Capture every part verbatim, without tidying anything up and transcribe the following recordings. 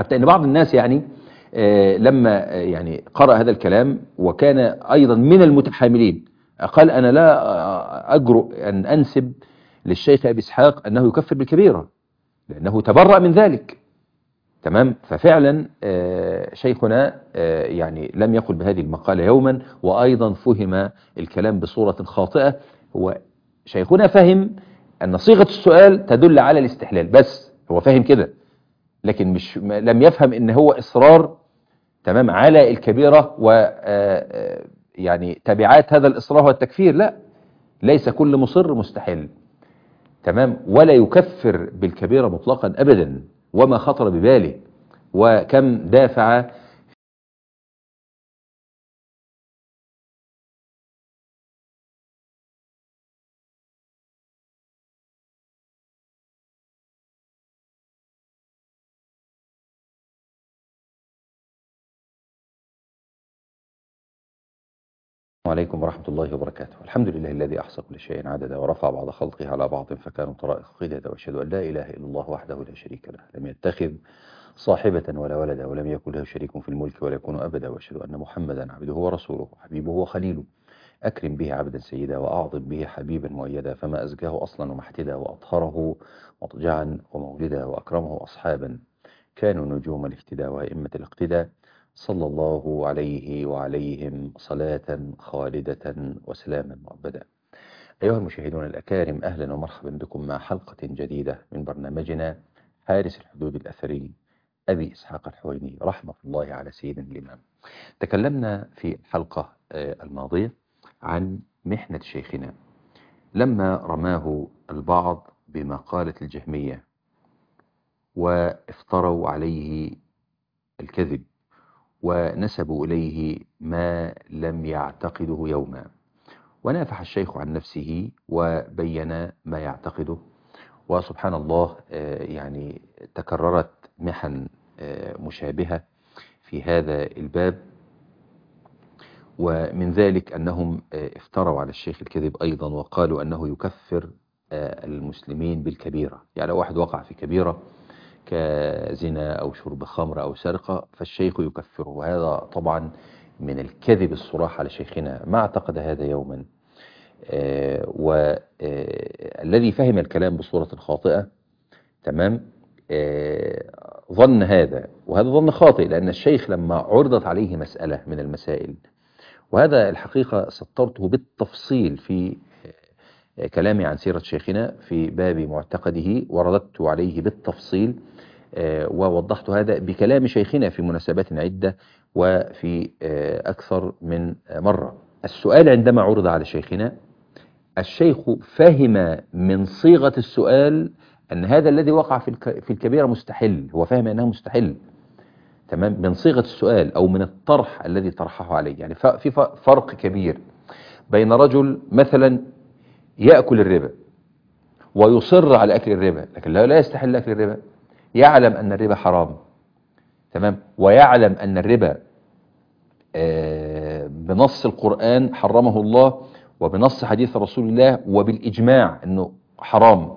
حتى ان بعض الناس يعني آه لما آه يعني قرأ هذا الكلام وكان ايضا من المتحاملين، قال انا لا اجرؤ ان انسب للشيخ ابي اسحاق انه يكفر بالكبيرة لانه تبرأ من ذلك. تمام. ففعلا آه شيخنا آه يعني لم يقل بهذه المقالة يوما، وايضا فهم الكلام بصورة خاطئة. هو شيخنا فهم ان صيغة السؤال تدل على الاستحلال، بس هو فاهم كده، لكن مش لم يفهم ان هو اصرار تمام على الكبيرة و يعني تبعات هذا الاصرار والتكفير. لا، ليس كل مصر مستحل. تمام. ولا يكفر بالكبيرة مطلقا ابدا، وما خطر بباله. وكم دافع عليكم ورحمة الله وبركاته. الحمد لله الذي أحصى كل شيء عددا، ورفع بعض خلقه على بعض فكانوا طرائق قددا، وأشهد أن لا إله إلا الله وحده لا شريك له، لم يتخذ صاحبة ولا ولدا، ولم يكن له شريك في الملك ولا يكون أبدا، وأشهد أن محمدا عبده ورسوله حبيبه وخليله، أكرم به عبدا سيدا وأعظم به حبيبا مؤيدا، فما أزكاه أصلا ومحتدا، وأطهره مضجعا ومولدا، وأكرمه أصحابا كانوا نجوم الاهتداء وأئمة الاقتداء، صلى الله عليه وعليهم صلاة خالدة وسلاما مؤبدا. أيها المشاهدون الأكارم، أهلا ومرحبا بكم مع حلقة جديدة من برنامجنا حارس الحدود الأثري أبي إسحاق الحويني رحمة الله على سيدنا الإمام. تكلمنا في الحلقة الماضية عن محنة شيخنا لما رماه البعض بمقالة الجهمية وافتروا عليه الكذب ونسبوا إليه ما لم يعتقده يوما، ونافح الشيخ عن نفسه وبين ما يعتقده. وسبحان الله يعني تكررت محن مشابهة في هذا الباب، ومن ذلك أنهم افتروا على الشيخ الكذب أيضا، وقالوا أنه يكفر المسلمين بالكبيرة. يعني لو واحد وقع في كبيرة كزنا أو شرب خمر أو سرقة فالشيخ يكفره، وهذا طبعا من الكذب الصراح على شيخنا، ما اعتقد هذا يوما. والذي فهم الكلام بصورة خاطئة تمام ظن هذا، وهذا ظن خاطئ، لأن الشيخ لما عرضت عليه مسألة من المسائل، وهذا الحقيقة سطرته بالتفصيل في كلامي عن سيرة شيخنا في باب معتقده، ورددت عليه بالتفصيل ووضحت هذا بكلام شيخنا في مناسبات عدة وفي أكثر من مرة. السؤال عندما عرض على شيخنا، الشيخ فهم من صيغة السؤال أن هذا الذي وقع في الكبيرة مستحل، هو فهم أنه مستحل تمام من صيغة السؤال أو من الطرح الذي طرحه عليه. يعني في فرق كبير بين رجل مثلا يأكل الربا ويصر على أكل الربا، لكن لا يستحل أكل الربا، يعلم أن الربا حرام تمام، ويعلم أن الربا بنص القرآن حرمه الله، وبنص حديث رسول الله وبالإجماع أنه حرام،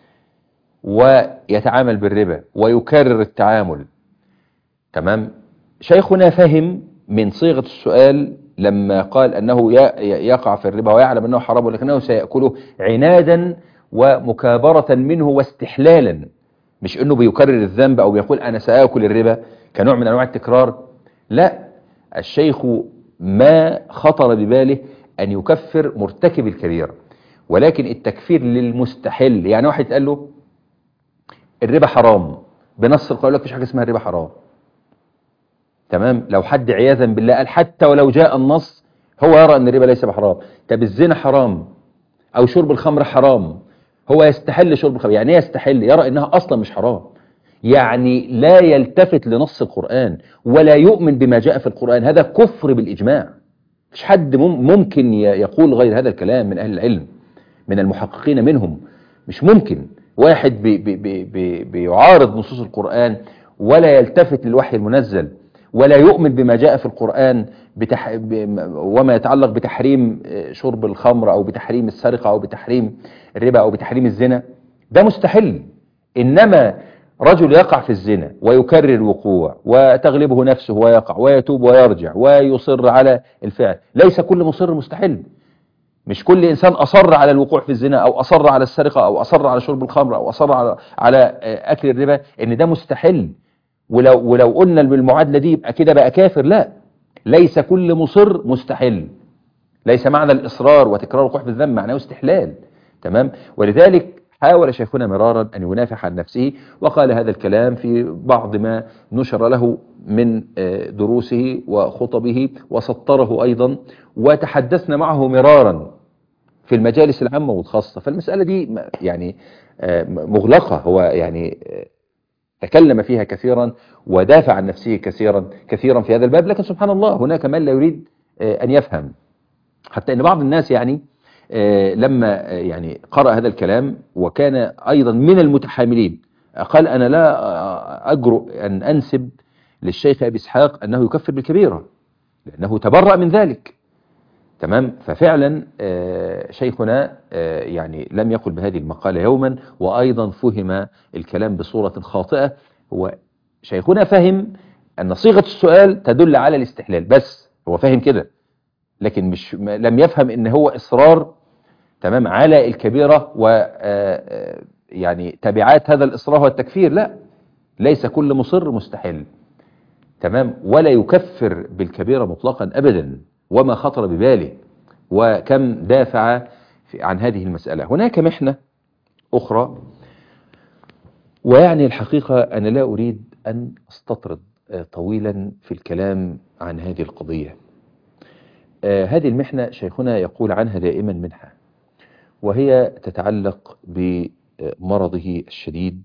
ويتعامل بالربا ويكرر التعامل تمام. شيخنا فهم من صيغة السؤال لما قال أنه يقع في الربا ويعلم أنه حرام ولكنه سيأكله عنادا ومكابرة منه واستحلالا، مش أنه بيكرر الذنب أو بيقول أنا سأكل الربا كنوع من أنواع التكرار. لا، الشيخ ما خطر بباله أن يكفر مرتكب الكبيرة، ولكن التكفير للمستحل. يعني واحد قال له الربا حرام بنص القرآن، لك مفيش حاجة اسمها الربا حرام تمام. لو حد عياذا بالله قال حتى ولو جاء النص هو يرى أن الربا ليس بحرام، طب الزنا حرام أو شرب الخمر حرام، هو يستحل شرب الخمر. يعني يستحل يرى أنها أصلا مش حرام، يعني لا يلتفت لنص القرآن ولا يؤمن بما جاء في القرآن. هذا كفر بالإجماع، مش حد ممكن يقول غير هذا الكلام من أهل العلم من المحققين منهم. مش ممكن واحد بي بي بي بي بيعارض نصوص القرآن ولا يلتفت للوحي المنزل ولا يؤمن بما جاء في القرآن بتح... ب... وما يتعلق بتحريم شرب الخمر أو بتحريم السرقة أو بتحريم الربا أو بتحريم الزنا، ده مستحيل. إنما رجل يقع في الزنا ويكرر الوقوع وتغلبه نفسه ويقع ويتوب ويرجع ويصر على الفعل، ليس كل مصر مستحل. مش كل إنسان أصر على الوقوع في الزنا أو أصر على السرقة أو أصر على شرب الخمر أو أصر على على أكل الربا إن ده مستحل، ولو ولو قلنا بالمعادلة دي يبقى كده بقى كافر. لا، ليس كل مصر مستحل. ليس معنى الإصرار وتكرار الوقوع في الذنب معناه استحلال. تمام. ولذلك حاول شيخنا مرارا أن ينافح عن نفسه، وقال هذا الكلام في بعض ما نشر له من دروسه وخطبه، وسطره أيضا، وتحدثنا معه مرارا في المجالس العامة والخاصة. فالمسألة دي يعني مغلقة. هو يعني تكلم فيها كثيرا ودافع عن نفسه كثيرا كثيرا في هذا الباب، لكن سبحان الله هناك من لا يريد أن يفهم. حتى أن بعض الناس يعني لما يعني قرأ هذا الكلام وكان أيضا من المتحاملين قال أنا لا أجرؤ أن أنسب للشيخ أبي إسحاق أنه يكفر بالكبيرة لأنه تبرأ من ذلك. تمام. ففعلا شيخنا يعني لم يقل بهذه المقالة يوما، وأيضا فهم الكلام بصورة خاطئة. هو شيخنا فهم أن صيغة السؤال تدل على الاستحلال، بس هو فهم كده، لكن مش لم يفهم ان هو اصرار تمام على الكبيرة و يعني تبعات هذا الاصرار والتكفير. لا، ليس كل مصر مستحيل. تمام. ولا يكفر بالكبيرة مطلقا ابدا، وما خطر بباله، وكم دافع عن هذه المسألة. هناك محنة اخرى، ويعني الحقيقة انا لا اريد ان استطرد طويلا في الكلام عن هذه القضية. آه هذه المحنة شيخنا يقول عنها دائما منحة، وهي تتعلق بمرضه الشديد،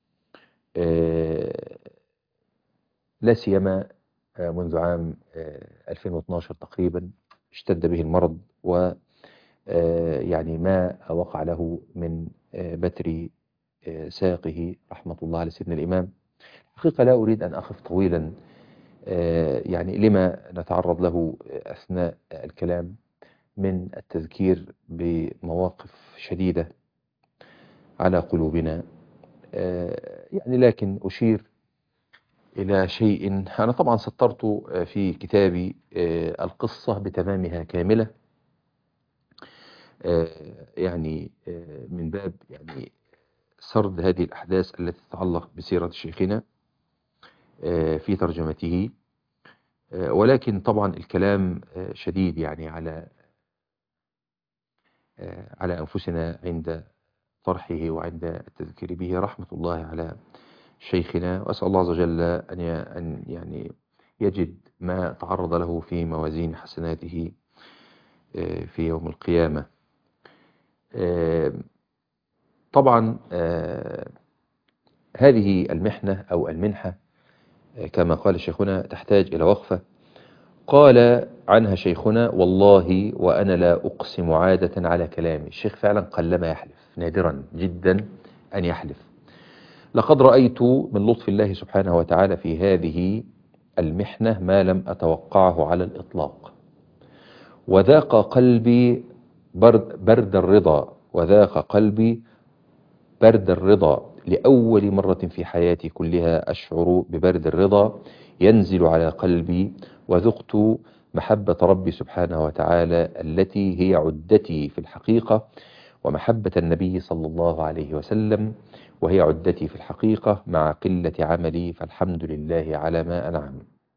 آه لا سيما آه منذ عام آه ألفين واثناشر تقريبا اشتد به المرض، و يعني ما وقع له من بتر ساقه رحمة الله على سيدنا الإمام. حقيقة لا أريد أن أخف طويلا يعني لما نتعرض له أثناء الكلام من التذكير بمواقف شديدة على قلوبنا، يعني لكن أشير إلى شيء أنا طبعا سطرت في كتابي القصة بتمامها كاملة، يعني من باب يعني سرد هذه الأحداث التي تتعلق بسيرة شيخنا في ترجمته، ولكن طبعا الكلام شديد يعني على على أنفسنا عند طرحه وعند التذكير به، رحمة الله على شيخنا، وأسأل الله عز وجل أن يعني يجد ما تعرض له في موازين حسناته في يوم القيامة. طبعا هذه المحنة أو المنحة كما قال شيخنا تحتاج إلى وقفة. قال عنها شيخنا: والله وأنا لا أقسم عادة على كلامي. الشيخ فعلا قلما يحلف، نادرا جدا أن يحلف. لقد رأيت من لطف الله سبحانه وتعالى في هذه المحنة ما لم أتوقعه على الإطلاق، وذاق قلبي برد, برد الرضا وذاق قلبي برد الرضا. لأول مرة في حياتي كلها أشعر ببرد الرضا ينزل على قلبي، وذقت محبة ربي سبحانه وتعالى التي هي عدتي في الحقيقة، ومحبة النبي صلى الله عليه وسلم وهي عدتي في الحقيقة، مع قلة عملي فالحمد لله على ما أنعم.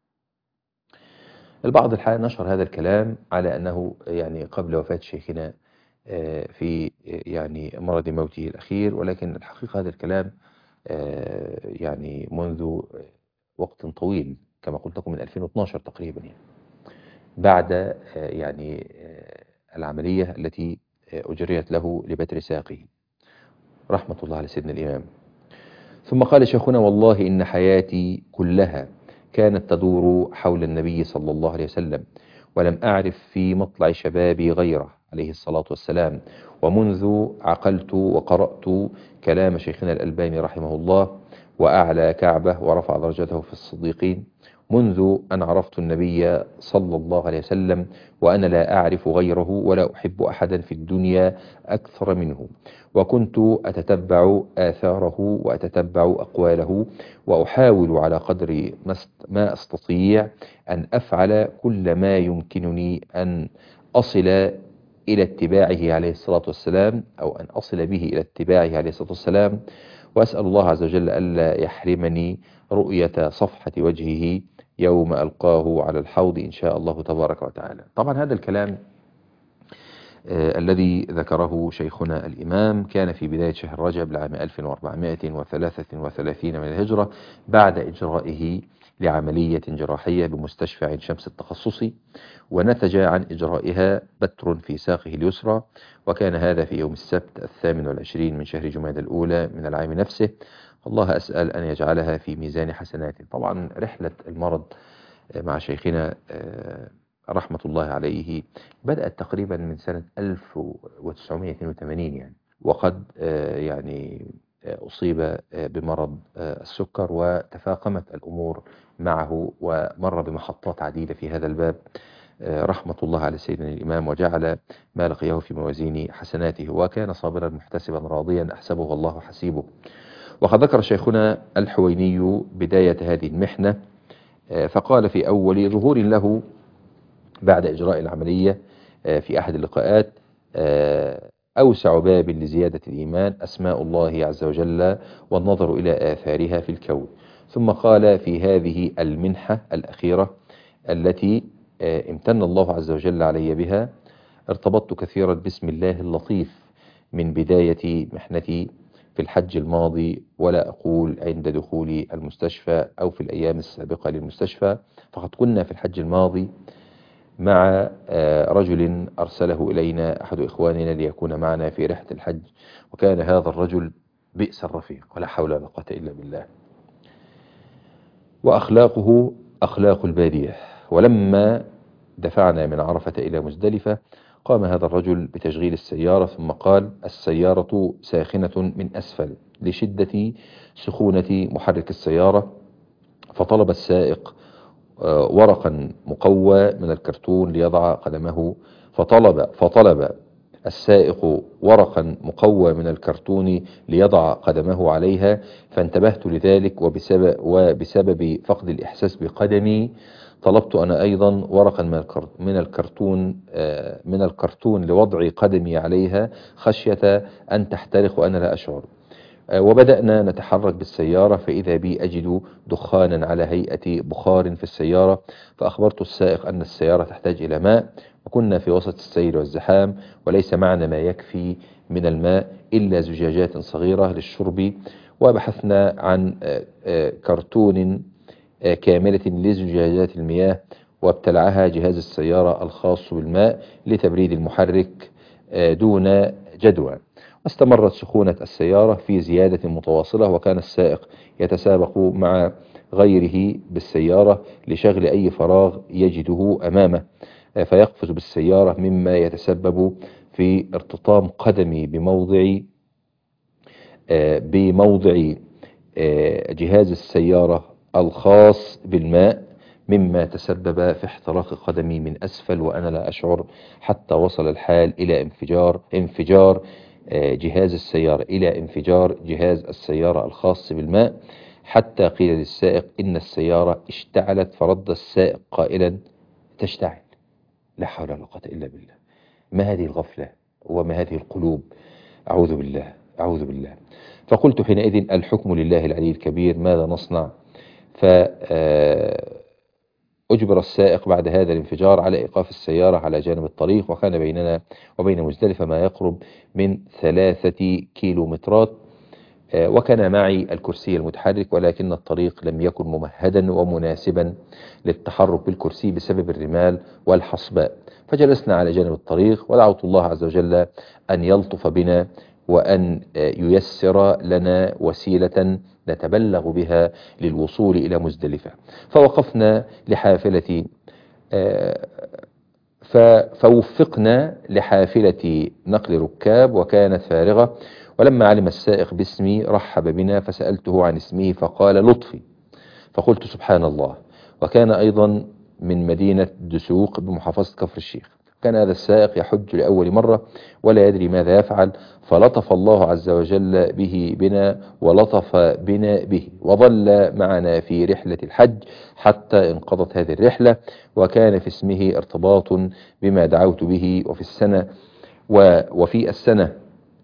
البعض الحقيقة نشر هذا الكلام على أنه يعني قبل وفاة شيخنا في يعني مرض موته الأخير، ولكن الحقيقة هذا الكلام يعني منذ وقت طويل كما قلت لكم من ألفين واثناشر تقريبا، يعني بعد يعني العملية التي أجريت له لبتر ساقه رحمة الله على سيدنا الإمام. ثم قال شيخنا: والله إن حياتي كلها كانت تدور حول النبي صلى الله عليه وسلم، ولم أعرف في مطلع شبابي غيره عليه الصلاة والسلام، ومنذ عقلت وقرأت كلام شيخنا الألباني رحمه الله وأعلى كعبه ورفع درجته في الصديقين، منذ أن عرفت النبي صلى الله عليه وسلم وأنا لا أعرف غيره ولا أحب أحدا في الدنيا أكثر منه، وكنت أتتبع آثاره وأتتبع أقواله، وأحاول على قدر ما أستطيع أن أفعل كل ما يمكنني أن أصل إلى اتباعه عليه الصلاة والسلام، أو أن أصل به إلى اتباعه عليه الصلاة والسلام. وأسأل الله عز وجل ألا يحرمني رؤية صفحة وجهه يوم ألقاه على الحوض إن شاء الله تبارك وتعالى. طبعا هذا الكلام آه الذي ذكره شيخنا الإمام كان في بداية شهر رجب لعام ألف وأربعمائة وثلاثة وثلاثين من الهجرة، بعد إجرائه لعملية جراحية بمستشفى عين شمس التخصصي، ونتج عن إجرائها بتر في ساقه اليسرى، وكان هذا في يوم السبت الثامن والعشرين من شهر جمادى الأولى من العام نفسه. الله أسأل أن يجعلها في ميزان حسناته. طبعا رحلة المرض مع شيخنا رحمة الله عليه بدأت تقريبا من سنة ألف وتسعمائة واثنين وثمانين يعني، وقد يعني أصيب بمرض السكر، وتفاقمت الأمور معه ومر بمحطات عديدة في هذا الباب. رحمة الله على سيدنا الإمام، وجعل ما لقيه في موازين حسناته، وكان صابرا محتسبا راضيا أحسبه والله حسيبه. وقد ذكر شيخنا الحويني بداية هذه المحنة فقال في أول ظهور له بعد إجراء العملية في أحد اللقاءات: أوسع باب لزيادة الإيمان أسماء الله عز وجل والنظر إلى آثارها في الكون. ثم قال في هذه المنحة الأخيرة التي امتن الله عز وجل علي بها: ارتبطت كثيرا باسم الله اللطيف من بداية محنتي في الحج الماضي، ولا أقول عند دخولي المستشفى أو في الأيام السابقة للمستشفى، فقد كنا في الحج الماضي مع رجل أرسله إلينا أحد إخواننا ليكون معنا في رحلة الحج، وكان هذا الرجل بئس الرفيق ولا حول ولا قوة إلا بالله، وأخلاقه أخلاق البادية. ولما دفعنا من عرفة إلى مزدلفة قام هذا الرجل بتشغيل السيارة، ثم قال: السيارة ساخنة من أسفل لشدة سخونة محرك السيارة. فطلب السائق ورقا مقوى من الكرتون ليضع قدمه فطلب فطلب السائق ورقا مقوى من الكرتون ليضع قدمه عليها، فانتبهت لذلك، وبسبب, وبسبب فقد الإحساس بقدمي طلبت أنا أيضا ورقا من الكرتون من الكرتون لوضع قدمي عليها خشية أن تحترق وأنا لا أشعر. وبدأنا نتحرك بالسيارة، فإذا بي أجد دخانا على هيئة بخار في السيارة، فأخبرت السائق أن السيارة تحتاج إلى ماء، وكنا في وسط السير والزحام وليس معنا ما يكفي من الماء إلا زجاجات صغيرة للشرب، وبحثنا عن كرتون كاملة لزجاجات المياه، وابتلعها جهاز السيارة الخاص بالماء لتبريد المحرك دون جدوى. واستمرت سخونة السيارة في زيادة متواصلة، وكان السائق يتسابق مع غيره بالسيارة لشغل أي فراغ يجده أمامه، فيقفز بالسيارة مما يتسبب في ارتطام قدمي بموضع بموضع جهاز السيارة الخاص بالماء، مما تسبب في احتراق قدمي من أسفل وأنا لا أشعر، حتى وصل الحال إلى انفجار انفجار جهاز السيارة إلى انفجار جهاز السيارة الخاص بالماء، حتى قيل للسائق إن السيارة اشتعلت، فرد السائق قائلا: تشتعل؟ لا حول ولا قوة إلا بالله. ما هذه الغفلة وما هذه القلوب؟ أعوذ بالله أعوذ بالله. فقلت حينئذ: الحكم لله العلي الكبير، ماذا نصنع؟ فأجبر السائق بعد هذا الانفجار على إيقاف السيارة على جانب الطريق، وكان بيننا وبين مزدلفة ما يقرب من ثلاثة كيلومترات، وكان معي الكرسي المتحرك، ولكن الطريق لم يكن ممهدا ومناسبا للتحرك بالكرسي بسبب الرمال والحصباء، فجلسنا على جانب الطريق ودعوت الله عز وجل أن يلطف بنا وأن ييسر لنا وسيلة نتبلغ بها للوصول إلى مزدلفة. فوقفنا لحافلة فوفقنا لحافلة نقل ركاب وكانت فارغة، ولما علم السائق باسمي رحب بنا، فسألته عن اسمه فقال: لطفي. فقلت: سبحان الله، وكان أيضا من مدينة دسوق بمحافظة كفر الشيخ. كان هذا السائق يحج لأول مرة ولا يدري ماذا يفعل، فلطف الله عز وجل به بنا ولطف بنا به، وظل معنا في رحلة الحج حتى انقضت هذه الرحلة، وكان في اسمه ارتباط بما دعوت به. وفي السنة وفي السنة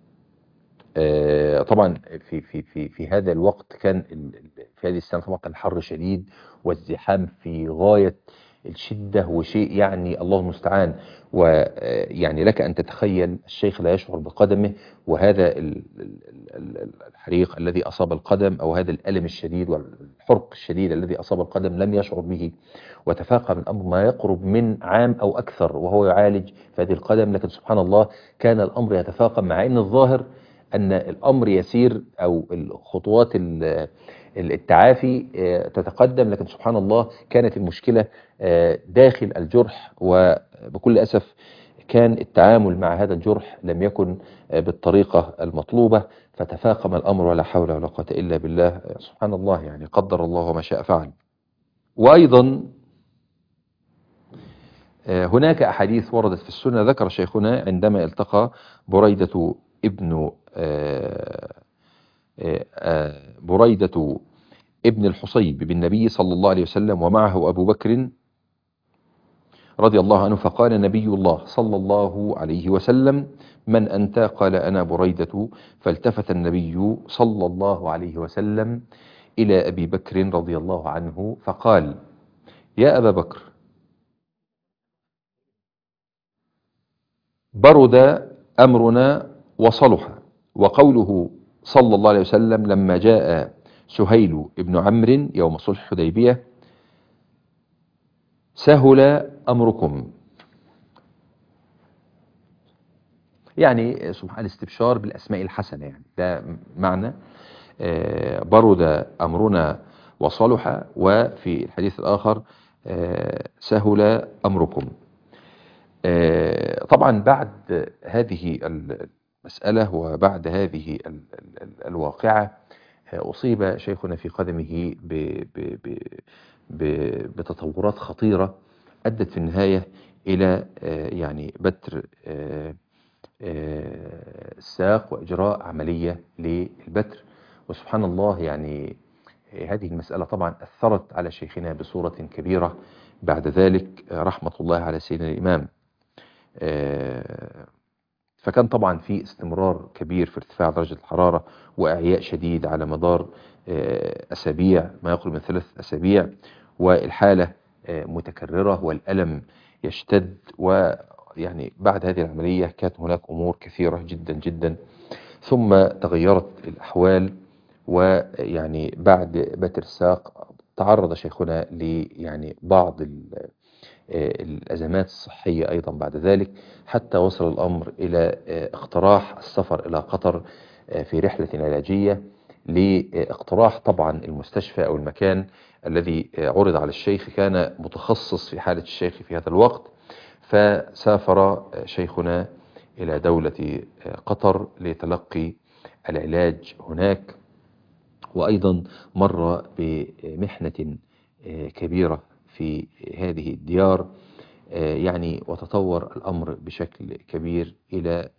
طبعا في في في في هذا الوقت كان في هذه السنة طبعا كان الحر شديد والزحام في غاية الشدة، وشيء يعني الله المستعان. ويعني لك أن تتخيل الشيخ لا يشعر بقدمه، وهذا الحريق الذي أصاب القدم أو هذا الألم الشديد والحرق الشديد الذي أصاب القدم لم يشعر به، وتفاقم الأمر ما يقرب من عام أو أكثر وهو يعالج في هذه القدم. لكن سبحان الله كان الأمر يتفاقم، مع أن الظاهر أن الأمر يسير أو الخطوات التعافي تتقدم، لكن سبحان الله كانت المشكلة داخل الجرح، وبكل أسف كان التعامل مع هذا الجرح لم يكن بالطريقة المطلوبة، فتفاقم الأمر ولا حول ولا قوة إلا بالله. سبحان الله، يعني قدر الله وما شاء فعل. وأيضا هناك أحاديث وردت في السنة ذكر شيخنا عندما التقى بريدة ابن بريدة ابن الحصيب بالنبي صلى الله عليه وسلم ومعه أبو بكر رضي الله عنه، فقال نبي الله صلى الله عليه وسلم: من أنت؟ قال: أنا بريدة. فالتفت النبي صلى الله عليه وسلم إلى أبي بكر رضي الله عنه فقال: يا أبا بكر، برد أمرنا وصلح. وقوله صلى الله عليه وسلم لما جاء سهيل ابن عمرو يوم صلح الحديبية: سهل أمركم، يعني سبحان الاستبشار بالأسماء الحسنة، يعني ده معنى برد أمرنا وصلح. وفي الحديث الآخر سهل أمركم. طبعا بعد هذه المسألة وبعد هذه الواقعة أصيب شيخنا في قدمه بتطورات خطيرة أدت في النهاية إلى يعني بتر الساق وإجراء عملية للبتر. وسبحان الله، يعني هذه المسألة طبعا أثرت على شيخنا بصورة كبيرة بعد ذلك، رحمة الله على سيدنا الإمام. فكان طبعا في استمرار كبير في ارتفاع درجة الحرارة وإعياء شديد على مدار أسابيع، ما يقرب من ثلاث أسابيع، والحالة متكررة والألم يشتد. ويعني بعد هذه العملية كانت هناك أمور كثيرة جدا جدا، ثم تغيرت الأحوال. ويعني بعد بتر الساق تعرض شيخنا ل يعني بعض الأزمات الصحية أيضا بعد ذلك، حتى وصل الأمر إلى اقتراح السفر إلى قطر في رحلة علاجية، لاقتراح طبعا المستشفى أو المكان الذي عرض على الشيخ كان متخصص في حالة الشيخ في هذا الوقت. فسافر شيخنا إلى دولة قطر لتلقي العلاج هناك، وأيضا مر بمحنة كبيرة في هذه الديار، يعني وتطور الأمر بشكل كبير إلى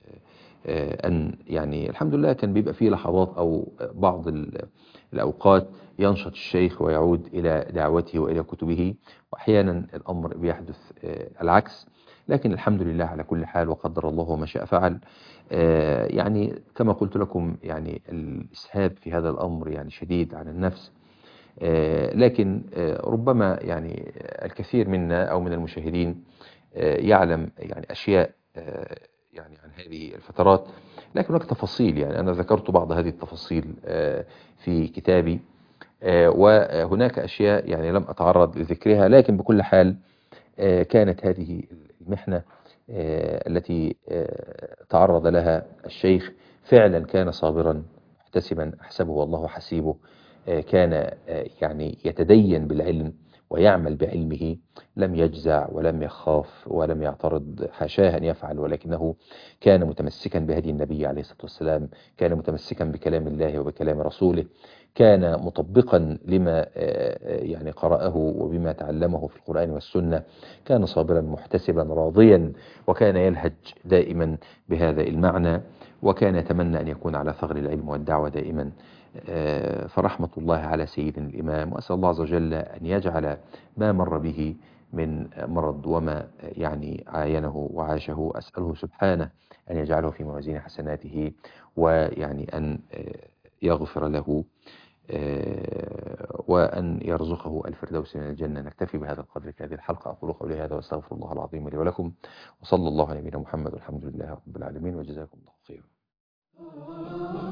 أن يعني الحمد لله كان بيبقى فيه لحظات أو بعض الأوقات ينشط الشيخ ويعود إلى دعوته وإلى كتبه، وأحيانا الأمر بيحدث العكس. لكن الحمد لله على كل حال، وقدر الله وما شاء فعل. يعني كما قلت لكم، يعني الإسهاب في هذا الأمر يعني شديد على النفس، لكن ربما يعني الكثير منا أو من المشاهدين يعلم يعني أشياء يعني عن هذه الفترات، لكن هناك تفاصيل، يعني أنا ذكرت بعض هذه التفاصيل في كتابي، وهناك أشياء يعني لم أتعرض لذكرها. لكن بكل حال كانت هذه المحنة التي تعرض لها الشيخ فعلا كان صابرا محتسبا أحسبه والله حسيبه. كان يعني يتدين بالعلم ويعمل بعلمه، لم يجزع ولم يخاف ولم يعترض، حاشاه أن يفعل، ولكنه كان متمسكا بهدي النبي عليه الصلاة والسلام، كان متمسكا بكلام الله وبكلام رسوله، كان مطبقا لما يعني قرأه وبما تعلمه في القرآن والسنة، كان صابرا محتسبا راضيا، وكان يلهج دائما بهذا المعنى، وكان يتمنى أن يكون على ثغر العلم والدعوة دائما. فرحمة الله على سيدنا الإمام، وأسأل الله عز وجل أن يجعل ما مر به من مرض وما يعني عاينه وعاشه، أسأله سبحانه أن يجعله في موازين حسناته، ويعني أن يغفر له وأن يرزقه الفردوس من الجنة. نكتفي بهذا القدر في هذه الحلقة. أقول قولي هذا وأستغفر الله العظيم لي ولكم، وصلى الله على نبينا محمد والحمد لله رب العالمين، وجزاكم الله خيرا.